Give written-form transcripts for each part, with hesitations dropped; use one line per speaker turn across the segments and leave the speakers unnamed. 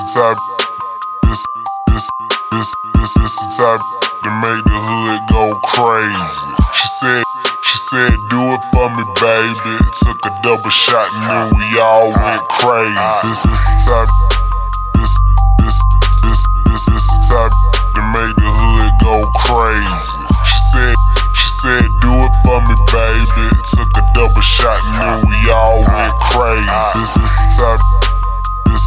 type, this the type that make the hood go crazy. She said, do it for me, baby. Took a double shot and then we all went crazy. This the type, this the type that make the hood go crazy. She said, do it for me, baby. Took a double shot and then we all went crazy. This the type, this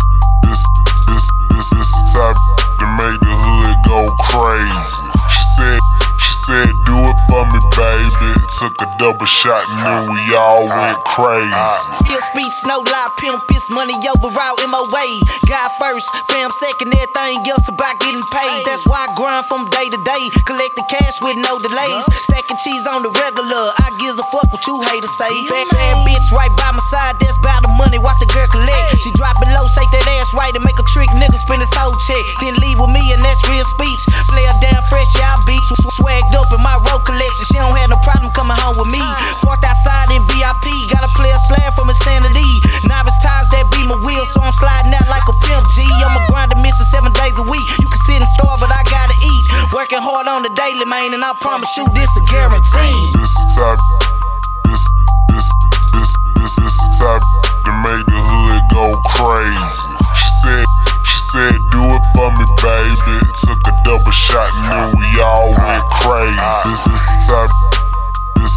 the type that make the hood go crazy. She said, do it for me, baby. Took a double shot and then we all went crazy.
Real speech, no lie, pimp, it's money overall, MOA. God first, fam second, everything else about getting paid. That's why I grind from day to day, collect the cash with no delays. Stacking cheese on the regular, I gives a fuck what you haters say. Bad bitch right by my side, that's about the money, watch the girl collect. She drop it low, shake that ass right and make a trick, nigga spend his whole check. Then leave with me and that's real speech. Play her down fresh, yeah, I beat you. Swagged up in my road collection, she don't have no problem coming home with me. Parked outside in VIP, gotta play a slab from Insanity. Novice ties that be my wheel, so I'm sliding out like a pimp G. I'm a grinder, missing 7 days a week. You can sit and starve, but I gotta eat. Working hard on the daily, man, and I promise you this a guarantee.
This the type, this the type that make the hood go crazy. She said, do it for me, baby. Took a double shot and then we all went crazy. This the type, this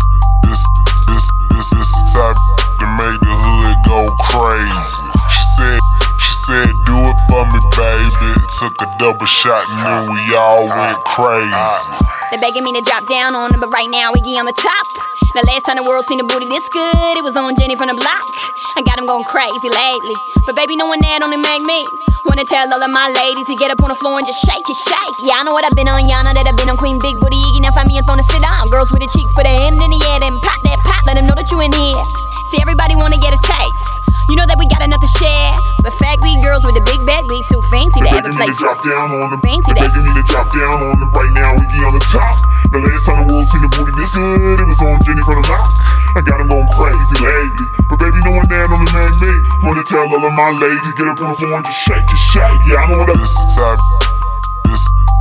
the type that make the hood go crazy. She said, do it for me, baby. Took a double shot and then we all went crazy.
They're begging me to drop down on them, but right now Iggy on the top. The last time the world seen a booty this good, it was on Jenny from the block. I got them going crazy lately, but baby, no one there don't make me wanna tell all of my ladies to get up on the floor and just shake it, shake. Yeah, I know what I've been on, y'all know that I've been on Queen Big Booty Iggy. Now find me a phone to sit down. Girls with the cheeks, put a hand in the air, then pop that pop, let them know that you in here. See, everybody wanna get a taste. You know that we got enough to share, but fat we girls with the big bag, we too fancy to ever play.
Drop down on them.
Fancy that.
Begging me to drop down on them. Right now, Iggy on the top. The last time the world seen a booty this good, it was on Jenny from the block. I got them going crazy lately, but baby, no one there don't make me wanna tell all of my ladies, get up on the floor and just shake it, shake. Yeah, I know what this the type, this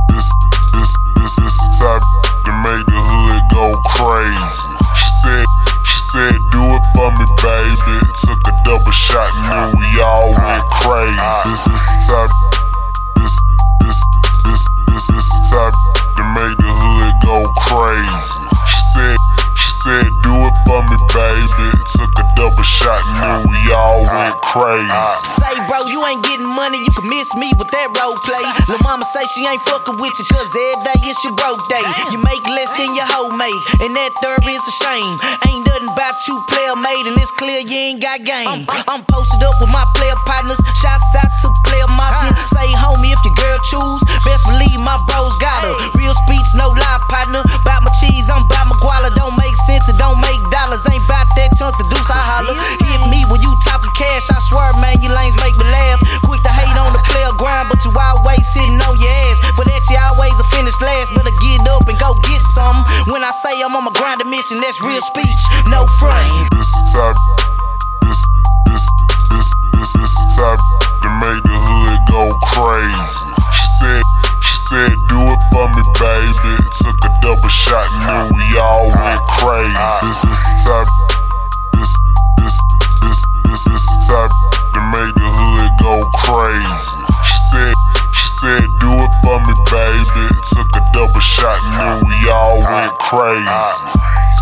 the type that make the hood go crazy. She said, do it for me, baby. Took a double shot and then we all went crazy. This the type, this the type that make the hood go crazy. She said, do it for me, baby. Took a double shot and then we all went crazy.
Say, bro, you ain't getting money, you can miss me with that role play. Lil' mama say she ain't fucking with you, cause every day is your broke day. You make less than your hoe make, and that third is a shame. Ain't nothing about you player made, and it's clear you ain't got game. I'm posted up with my player partners, shouts out to player mafia. Say, homie, if your girl choose, best believe my bros got her. Real speech, no lie, partner. Bout my cheese, I'm bout my guala. Don't make sense, it don't make dollars. Ain't bout that chunk to deuce, I holler. Hit me when you talking cash, I swear, man, you lanes make me laugh. Quick to hate on the player grind, but you always sitting on your ass. For that you always a finish last, better get up and go get some. When I say I'm on my grinding mission, that's real speech, no frame.
This the type, this the type that make the hood go crazy. She said, do it for me, baby. Took a double shot and then we all went crazy. This the type, this the type that make the hood go crazy. She said, do it for me, baby. Took a double shot and then we all went crazy.